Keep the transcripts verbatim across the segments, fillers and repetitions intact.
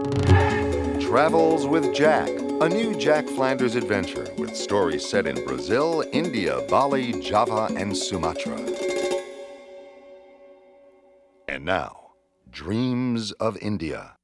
Travels with Jack, a new Jack Flanders adventure with stories set in Brazil, India, Bali, Java, and Sumatra. And now, Dreams of India.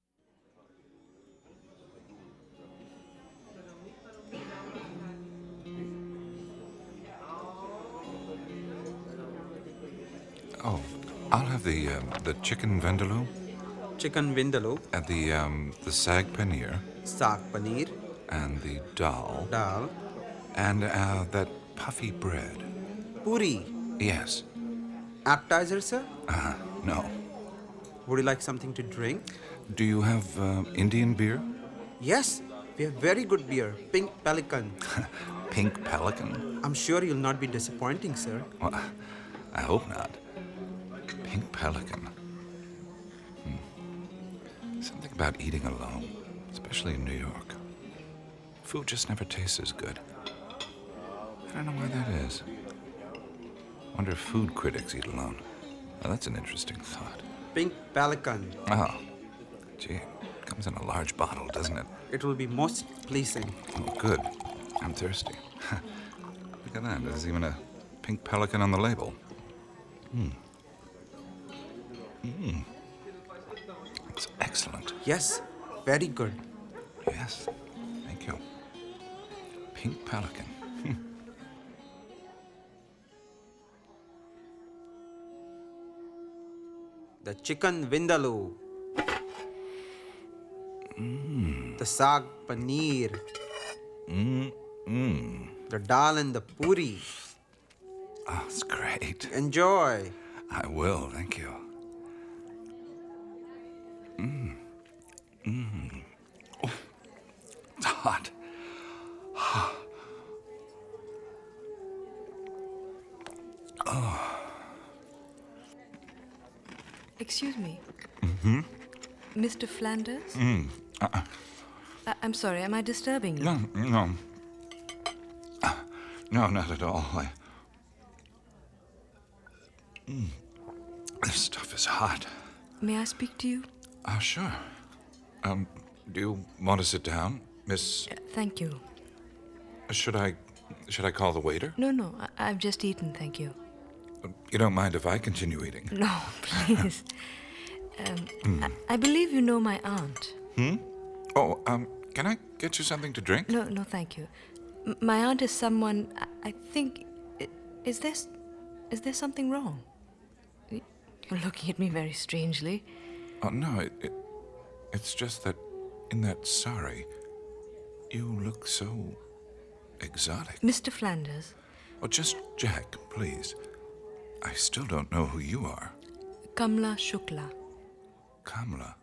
Oh, I'll have the um, the chicken vindaloo Chicken vindaloo, and the um, the sag paneer saag paneer, and the dal dal, and uh, that puffy bread. puri. Yes. Appetizer, sir? Uh, no. Would you like something to drink? Do you have uh, Indian beer? Yes, we have very good beer, Pink Pelican. Pink Pelican? I'm sure you'll not be disappointing, sir. Well, I hope not. Pink Pelican. Hmm. Something about eating alone, especially in New York. Food just never tastes as good. I don't know why that is. Wonder if food critics eat alone. Well, that's an interesting thought. Pink Pelican. Oh, gee, it comes in a large bottle, doesn't it? It will be most pleasing. Oh, good. I'm thirsty. Look at that. There's even a pink pelican on the label. Hmm. Hmm. It's excellent. Yes, very good. Yes. Thank you. Pink pelican. Hmm. The chicken vindaloo. Mm. The saag paneer. Mm. Mm. The dal and the puri. Oh, it's great. Enjoy. I will, thank you. Mmm. Mmm. Oh, it's hot. Oh. Excuse me. Mm-hmm. Mister Flanders? Mm. Uh-uh. I- I'm sorry, am I disturbing you? No, no. Uh, No, not at all. I... Mm. This stuff is hot. May I speak to you? Ah, uh, sure. Um, do you want to sit down, Miss... Uh, thank you. Should I... should I call the waiter? No, no, I- I've just eaten, thank you. You don't mind if I continue eating? No, please. um, mm. I-, I believe you know my aunt. Hmm? Oh, um, can I get you something to drink? No, no, thank you. M- my aunt is someone, I, I think... I- is there... s- is there something wrong? Y- You're looking at me very strangely. Oh, no, it, it, it's just that in that sari, you look so exotic. Mister Flanders? Oh, just Jack, please. I still don't know who you are. Kamla Shukla. Kamla?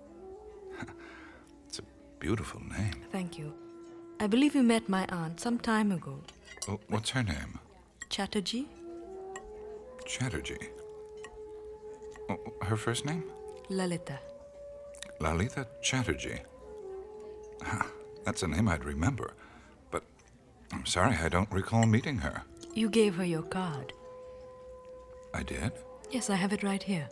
It's a beautiful name. Thank you. I believe you met my aunt some time ago. Oh, what's her name? Chatterjee? Chatterjee. Oh, her first name? Lalita. Lalita Chatterjee. That's a name I'd remember. But I'm sorry, I don't recall meeting her. You gave her your card. I did? Yes, I have it right here.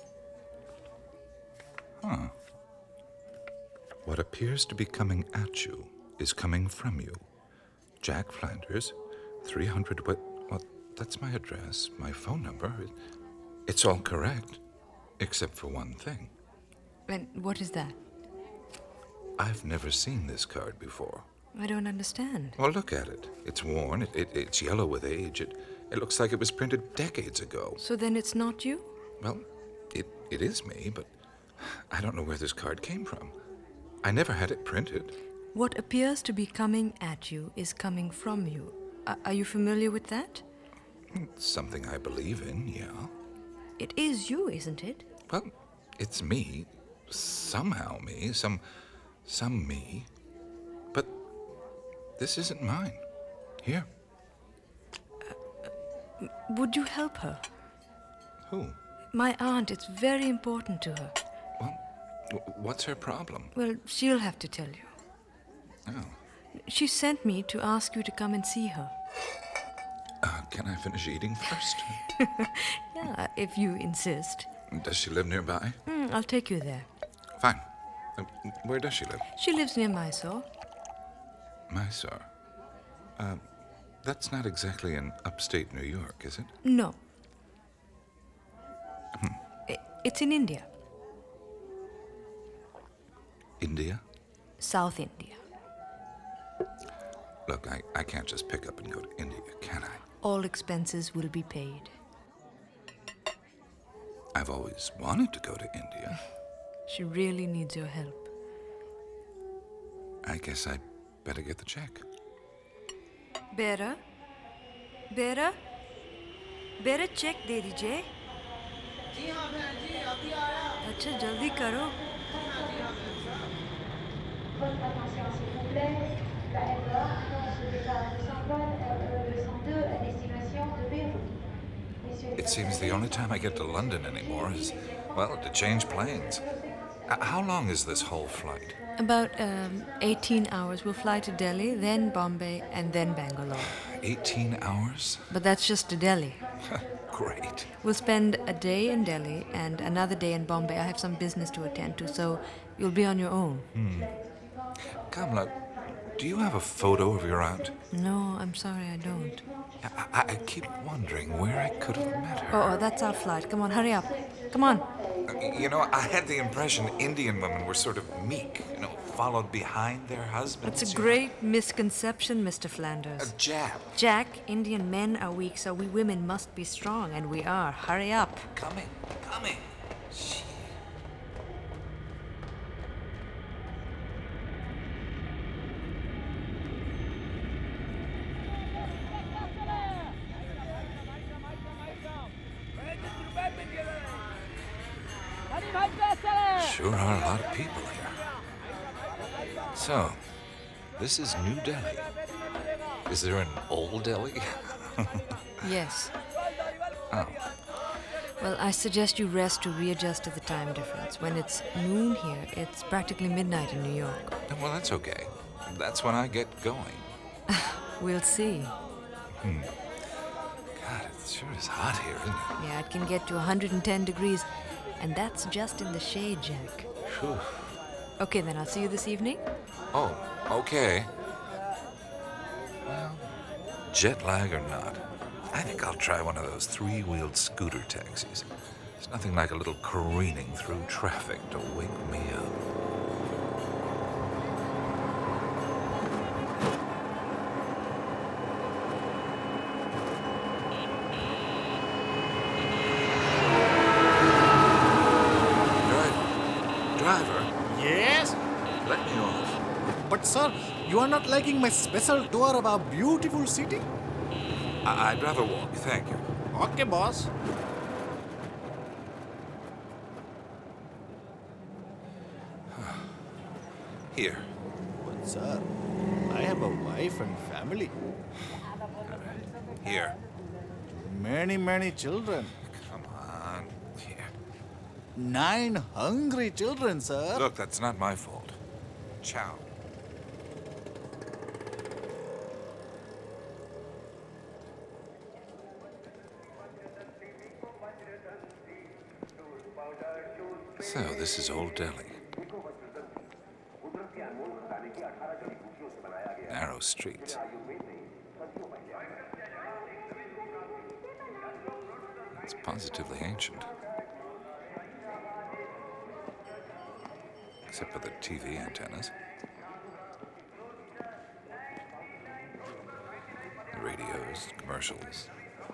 Huh. What appears to be coming at you is coming from you. Jack Flanders, three hundred... What? Well, that's my address, my phone number. It, it's all correct, except for one thing. And what is that? I've never seen this card before. I don't understand. Well, look at it. It's worn. It, it, it's yellow with age. It, it looks like it was printed decades ago. So then it's not you? Well, it, it is me, but I don't know where this card came from. I never had it printed. What appears to be coming at you is coming from you. A- are you familiar with that? It's something I believe in, yeah. It is you, isn't it? Well, it's me. Somehow me. Some... some me. But this isn't mine. Here. Uh, would you help her? Who? My aunt. It's very important to her. Well, w- what's her problem? Well, she'll have to tell you. Oh. She sent me to ask you to come and see her. Uh, can I finish eating first? Yeah, if you insist. Does she live nearby? Mm, I'll take you there. Fine. Uh, where does she live? She lives near Mysore. Mysore. Uh, that's not exactly in upstate New York, is it? No. I- It's in India. India? South India. Look, I, I can't just pick up and go to India, can I? All expenses will be paid. I've always wanted to go to India. She really needs your help. I guess I'd better get the check. बेरा बेरा बेरा check दे दीजिए। जी हाँ बहन जी अभी आया। अच्छा जल्दी करो। Votre attention s'il vous plaît. La F A annonce le départ de son vol R E deux cent deux à destination de Beyrouth. Messieurs les It seems the only time I get to London anymore is, well, to change planes. Uh, how long is this whole flight? About um, eighteen hours. We'll fly to Delhi, then Bombay, and then Bangalore. eighteen hours? But that's just to Delhi. Great. We'll spend a day in Delhi and another day in Bombay. I have some business to attend to, so you'll be on your own. Hmm. Kamala, do you have a photo of your aunt? No, I'm sorry, I don't. I, I, I keep wondering where I could have met her. Oh, oh, that's our flight. Come on, hurry up. Come on. Uh, You know, I had the impression Indian women were sort of meek, you know, followed behind their husbands. That's a you know. great misconception, Mister Flanders. A jab. Jack, Indian men are weak, so we women must be strong, and we are. Hurry up. Coming, coming. Shh. Sure are a lot of people here. So, this is New Delhi. Is there an old Delhi? Yes. Oh, Well, I suggest you rest to readjust to the time difference. When it's noon here, it's practically midnight in New York. well, that's okay. That's when I get going. We'll see. God, it sure is hot here, isn't it? Yeah, it can get to one hundred ten degrees, and that's just in the shade, Jack. Whew. Okay, then I'll see you this evening. Oh, okay. Well, jet lag or not, I think I'll try one of those three-wheeled scooter taxis. There's nothing like a little careening through traffic to wake me up. Driver, driver, Yes? let me off. But sir, you are not liking my special tour of our beautiful city? I- I'd rather walk, thank you. Okay, boss. Here. But sir, I have a wife and family. Here. Many, many children. Come on. Here. Nine hungry children, sir. Look, that's not my fault. Ciao. So, this is Old Delhi. Narrow streets. It's positively ancient. Except for the T V antennas. The radios, commercials.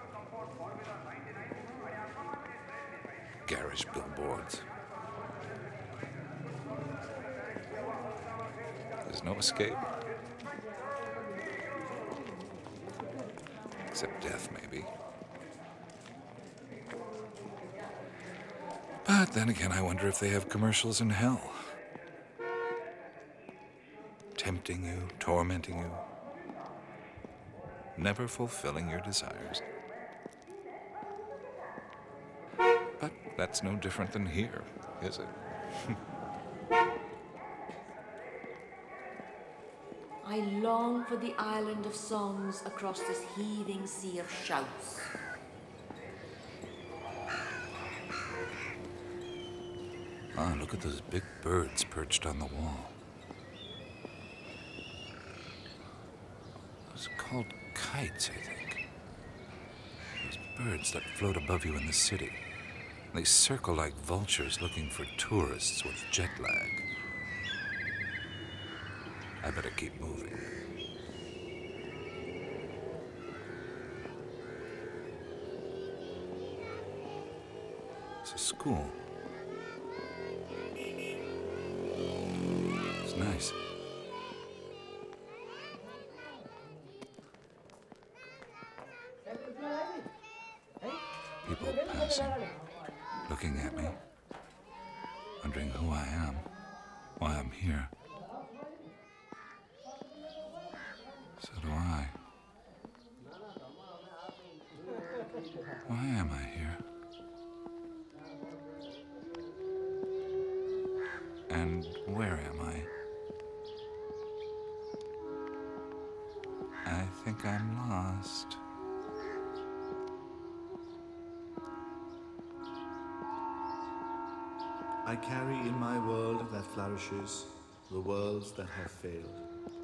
Garish billboards. There's no escape. Except death, maybe. But then again, I wonder if they have commercials in hell. Tempting you, tormenting you, never fulfilling your desires. But that's no different than here, is it? I long for the island of songs across this heaving sea of shouts. Ah, look at those big birds perched on the wall. Those are called kites, I think. Those birds that float above you in the city. They circle like vultures looking for tourists with jet lag. I better keep moving. It's a school. It's nice. People passing, looking at me, wondering who I am, why I'm here. So do I. Why am I here? And where am I? I think I'm lost. I carry in my world that flourishes the worlds that have failed.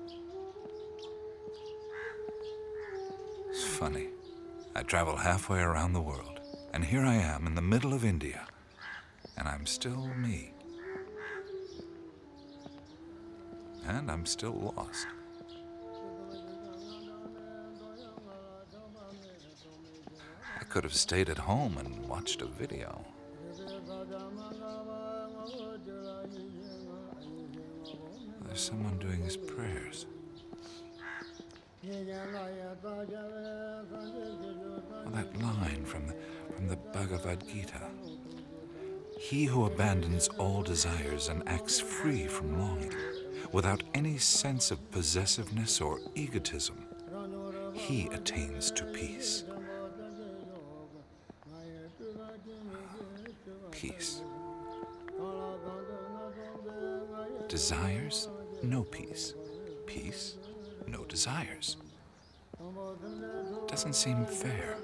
It's funny. I travel halfway around the world, and here I am in the middle of India, and I'm still me. And I'm still lost. I could have stayed at home and watched a video. There's someone doing his prayers. Oh, that line from the, from the Bhagavad Gita. He who abandons all desires and acts free from longing, without any sense of possessiveness or egotism, he attains to peace. Peace. Desires, no peace. Peace, no desires. Doesn't seem fair.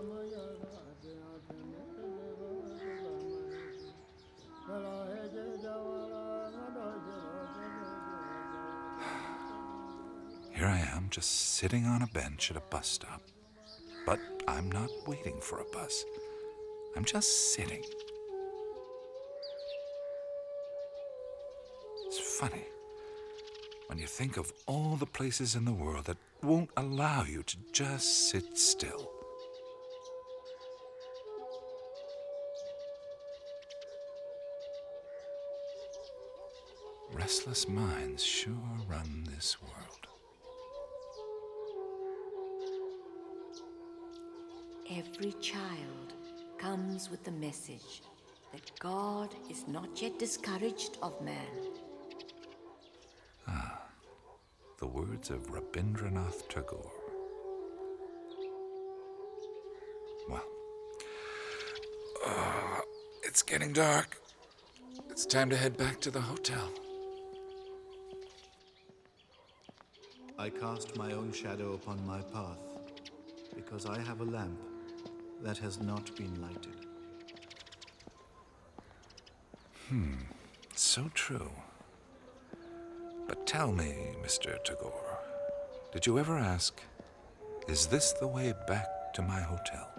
Here I am, just sitting on a bench at a bus stop. But I'm not waiting for a bus. I'm just sitting. It's funny. When you think of all the places in the world that won't allow you to just sit still. Restless minds sure run this world. Every child comes with the message that God is not yet discouraged of man. Ah, the words of Rabindranath Tagore. Well, uh, it's getting dark. It's time to head back to the hotel. I cast my own shadow upon my path because I have a lamp that has not been lighted. Hmm, so true. But tell me, Mister Tagore, did you ever ask, is this the way back to my hotel?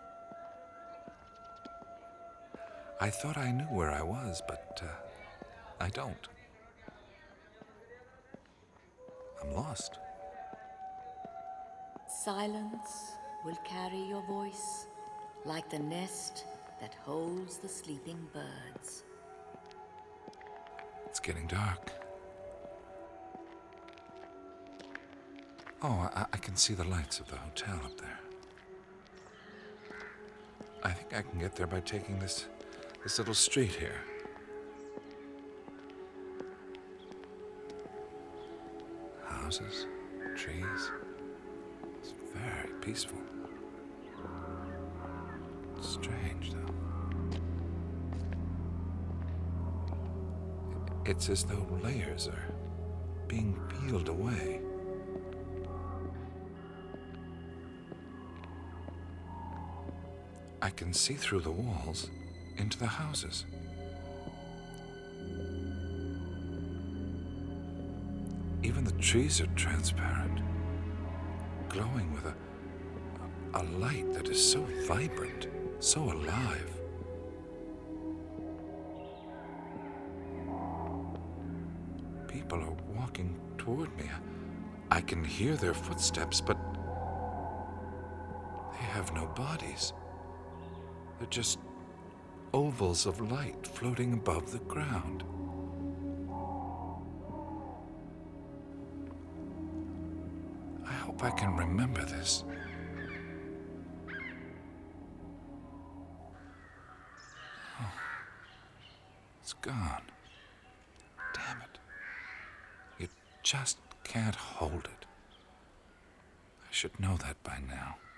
I thought I knew where I was, but uh, I don't. I'm lost. Silence will carry your voice like the nest that holds the sleeping birds. It's getting dark. Oh, I, I can see the lights of the hotel up there. I think I can get there by taking this, this little street here. Houses, trees. It's very peaceful. Strange, though. It's as though layers are being peeled away. I can see through the walls into the houses. Even the trees are transparent, glowing with a, a light that is so vibrant, so alive. People are walking toward me. I can hear their footsteps, but they have no bodies. They're just ovals of light floating above the ground. I hope I can remember this. Oh, it's gone. Damn it. You just can't hold it. I should know that by now.